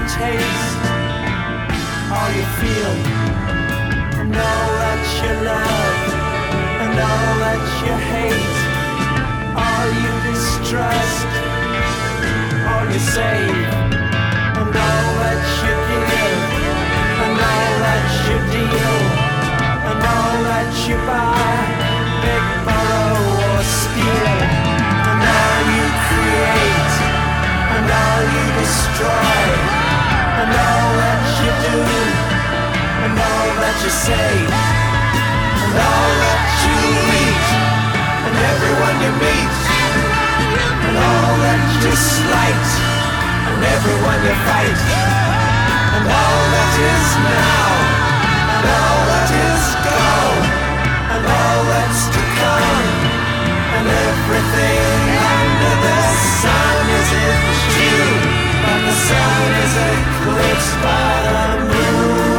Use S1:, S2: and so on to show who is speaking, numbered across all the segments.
S1: taste, all you feel, and all that you love, and all that you hate, all you distrust, all you save, and all that you give, and all that you deal, and all that you buy, beg, borrow or steal, and all you create, and all you destroy, and all that you do, and all that you say, and all that you eat, and everyone you meet, and all that you slight, and everyone you fight, and all that is now, and all that is gone, and all that's to come, and everything under the sun is in June, but the sun is eclipsed by the moon.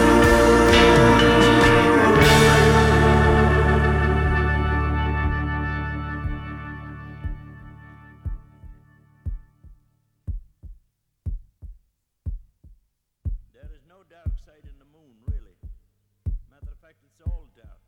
S2: There is no dark side in the moon, really. Matter of fact, it's all dark.